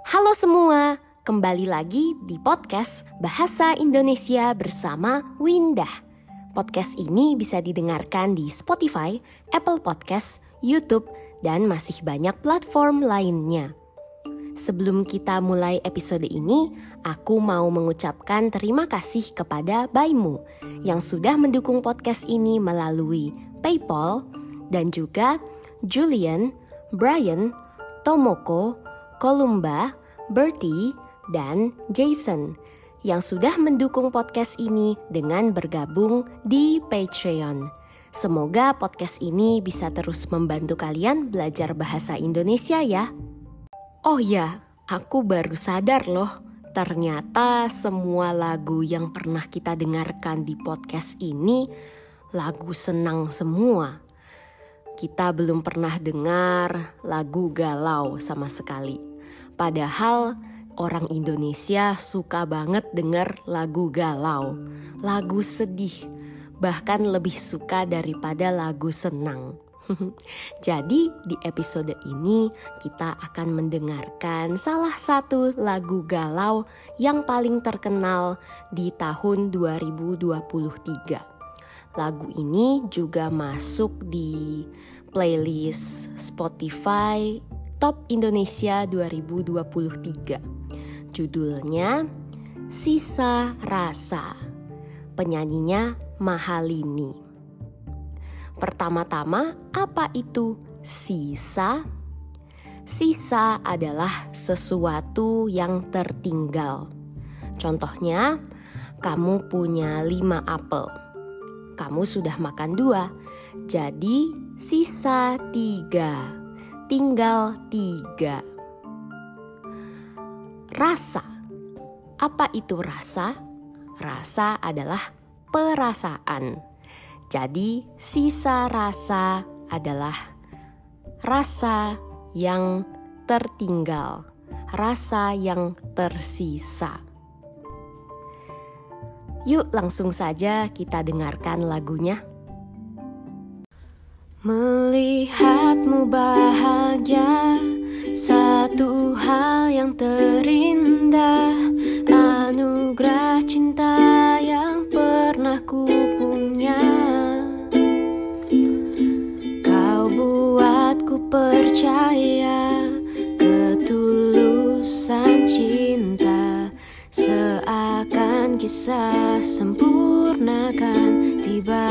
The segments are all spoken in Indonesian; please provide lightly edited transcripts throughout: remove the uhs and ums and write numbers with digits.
Halo semua, kembali lagi di podcast Bahasa Indonesia bersama Windah. Podcast ini bisa didengarkan di Spotify, Apple Podcast, YouTube, dan masih banyak platform lainnya. Sebelum kita mulai episode ini, aku mau mengucapkan terima kasih kepada Baimu yang sudah mendukung podcast ini melalui PayPal, dan juga Julian, Brian, Tomoko, Kolumba, Bertie, dan Jason yang sudah mendukung podcast ini dengan bergabung di Patreon. Semoga podcast ini bisa terus membantu kalian belajar bahasa Indonesia ya. Oh ya, aku baru sadar loh, ternyata semua lagu yang pernah kita dengarkan di podcast ini lagu senang semua. Kita belum pernah dengar lagu galau sama sekali. Padahal orang Indonesia suka banget denger lagu galau, lagu sedih, bahkan lebih suka daripada lagu senang. Jadi di episode ini kita akan mendengarkan salah satu lagu galau yang paling terkenal di tahun 2023. Lagu ini juga masuk di playlist Spotify Top Indonesia 2023. Judulnya Sisa Rasa. Penyanyinya Mahalini. Pertama-tama, apa itu sisa? Sisa adalah sesuatu yang tertinggal. Contohnya, kamu punya 5 apel. Kamu sudah makan 2, jadi sisa 3, tinggal 3. Rasa, apa itu rasa? Rasa adalah perasaan. Jadi sisa rasa adalah rasa yang tertinggal, rasa yang tersisa. Yuk langsung saja kita dengarkan lagunya. Melihatmu bahagia, satu hal yang terindah, anugerah cinta yang pernah ku punya. Kau buatku percaya ketulusan cinta, seakan kisah sempurna kan tiba.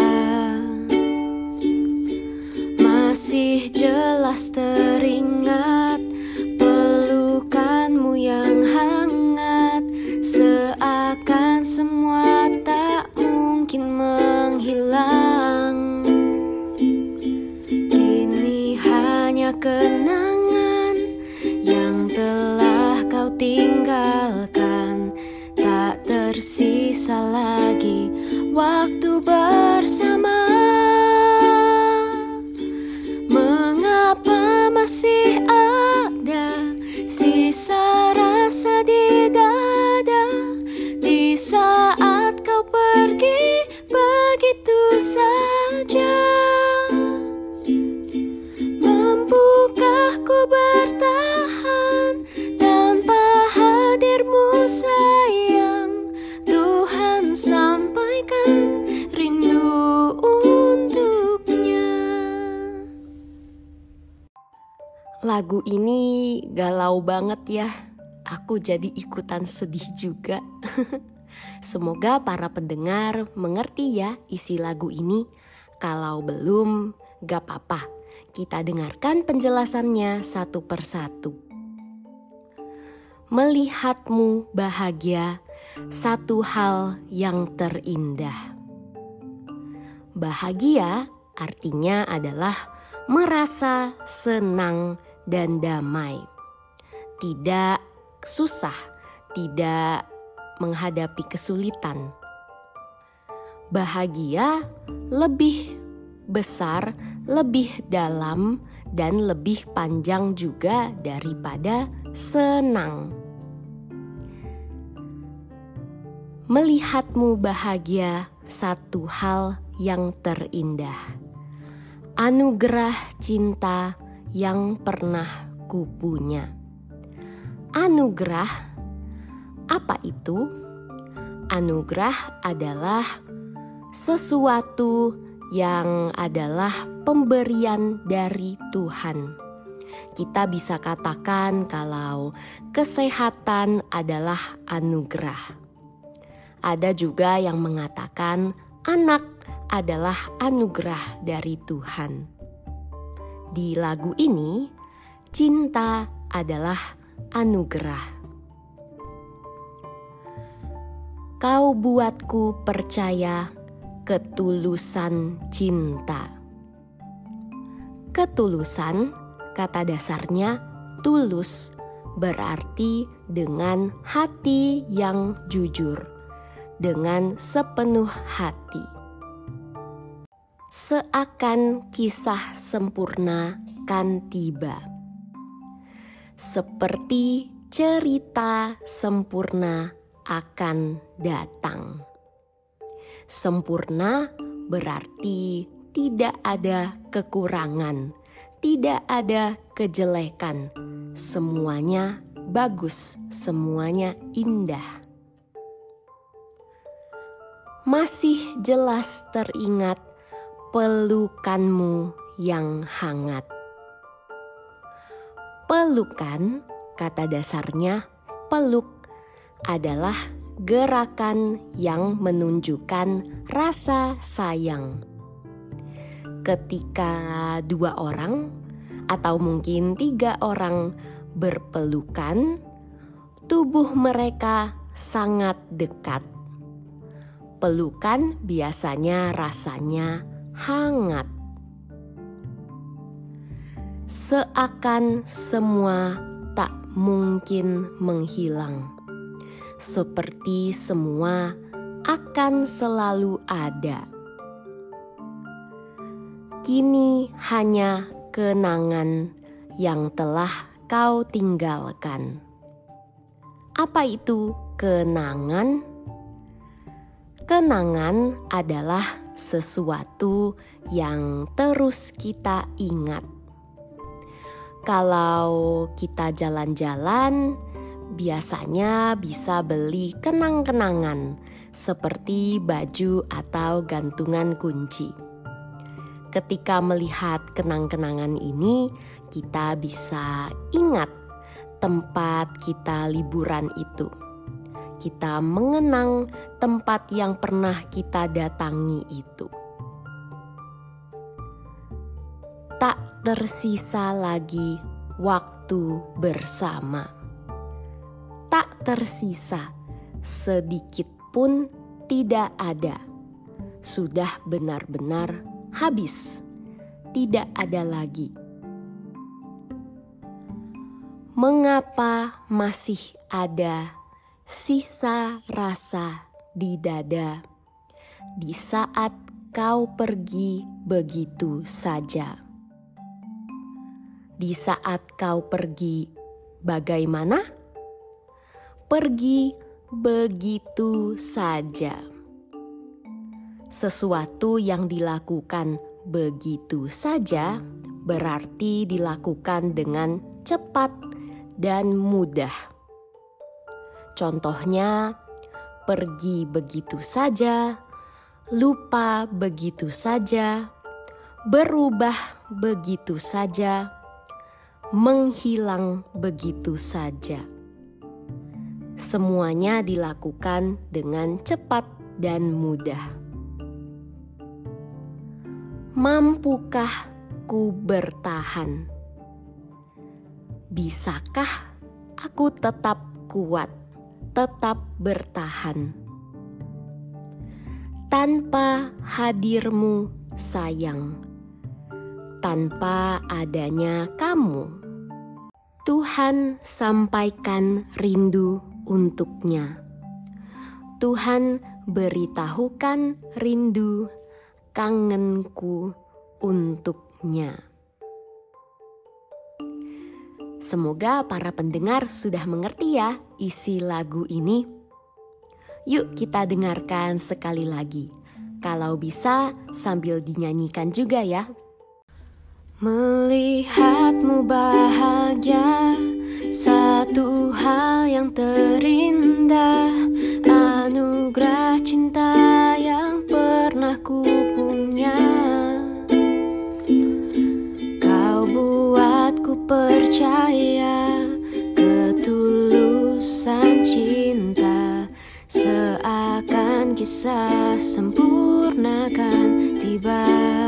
Masih jelas teringat pelukanmu yang hangat, seakan semua tak mungkin menghilang. Kini hanya kenangan yang telah kau tinggalkan, tak tersisa lagi waktu bersama. Mengapa masih ada sisa rasa di dada, di saat kau pergi begitu saja? Mampukah ku bertahan tanpa hadirmu sayang? Tuhan sampaikan rindu untuknya. Lagu ini galau banget ya. Aku jadi ikutan sedih juga. Semoga para pendengar mengerti ya isi lagu ini. Kalau belum, gak apa-apa. Kita dengarkan penjelasannya satu persatu. Melihatmu bahagia, satu hal yang terindah. Bahagia artinya adalah merasa senang dan damai. Tidak susah, tidak menghadapi kesulitan. Bahagia lebih besar, lebih dalam, dan lebih panjang juga daripada senang. Melihatmu bahagia, satu hal yang terindah. Anugerah cinta yang pernah kupunya. Anugerah, apa itu? Anugerah adalah sesuatu yang adalah pemberian dari Tuhan. Kita bisa katakan kalau kesehatan adalah anugerah. Ada juga yang mengatakan anak adalah anugerah dari Tuhan. Di lagu ini, cinta adalah anugerah. Kau buatku percaya ketulusan cinta. Ketulusan, kata dasarnya tulus, berarti dengan hati yang jujur, dengan sepenuh hati. Seakan kisah sempurna kan tiba. Seperti cerita sempurna akan datang. Sempurna berarti tidak ada kekurangan, tidak ada kejelekan. Semuanya bagus, semuanya indah. Masih jelas teringat pelukanmu yang hangat. Pelukan, kata dasarnya peluk, adalah gerakan yang menunjukkan rasa sayang. Ketika dua orang atau mungkin tiga orang berpelukan, tubuh mereka sangat dekat. Pelukan biasanya rasanya hangat. Seakan semua tak mungkin menghilang. Seperti semua akan selalu ada. Kini hanya kenangan yang telah kau tinggalkan. Apa itu kenangan? Kenangan adalah sesuatu yang terus kita ingat. Kalau kita jalan-jalan, biasanya bisa beli kenang-kenangan seperti baju atau gantungan kunci. Ketika melihat kenang-kenangan ini, kita bisa ingat tempat kita liburan itu. Kita mengenang tempat yang pernah kita datangi itu. Tak tersisa lagi waktu bersama. Tak tersisa, sedikit pun tidak ada. Sudah benar-benar habis, tidak ada lagi. Mengapa masih ada sisa rasa di dada di saat kau pergi begitu saja? Di saat kau pergi, bagaimana? Pergi begitu saja. Sesuatu yang dilakukan begitu saja berarti dilakukan dengan cepat dan mudah. Contohnya, pergi begitu saja, lupa begitu saja, berubah begitu saja, menghilang begitu saja. Semuanya dilakukan dengan cepat dan mudah. Mampukah ku bertahan? Bisakah aku tetap kuat, tetap bertahan? Tanpa hadirmu sayang, tanpa adanya kamu, Tuhan sampaikan rindu untuknya. Tuhan beritahukan rindu kangenku untuknya. Semoga para pendengar sudah mengerti ya isi lagu ini. Yuk kita dengarkan sekali lagi. Kalau bisa sambil dinyanyikan juga ya. Melihatmu bahagia Satu hal yang terindah, anugerah cinta yang pernah ku punya. Kau buatku percaya ketulusan cinta, seakan kisah sempurna kan tiba.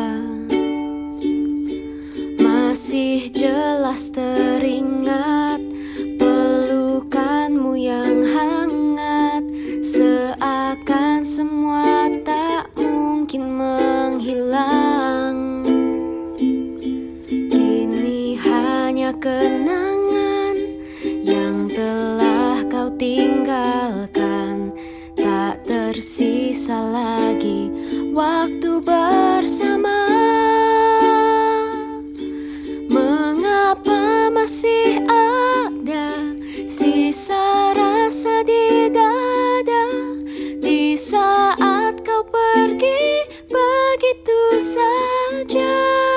Masih jelas teringat pelukanmu yang hangat, seakan semua tak mungkin menghilang. Kini hanya kenangan yang telah kau tinggalkan, tak tersisa lagi waktu bersama. Mengapa masih ada sisa rasa di dada, di saat kau pergi begitu saja?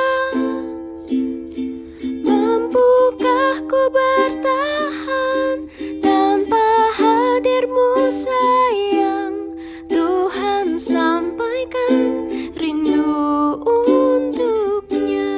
Mampukah ku bertahan tanpa hadirmu sayang? Tuhan sampaikan rindu untuknya.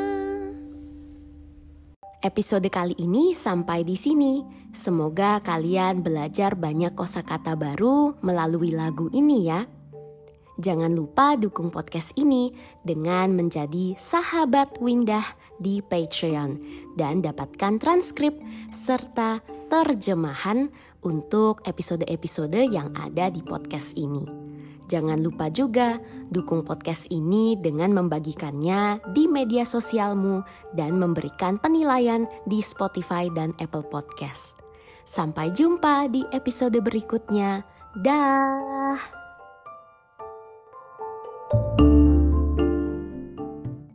Episode kali ini sampai di sini. Semoga kalian belajar banyak kosakata baru melalui lagu ini ya. Jangan lupa dukung podcast ini dengan menjadi sahabat Windah di Patreon dan dapatkan transkrip serta terjemahan untuk episode-episode yang ada di podcast ini. Jangan lupa juga dukung podcast ini dengan membagikannya di media sosialmu dan memberikan penilaian di Spotify dan Apple Podcast. Sampai jumpa di episode berikutnya. Dah.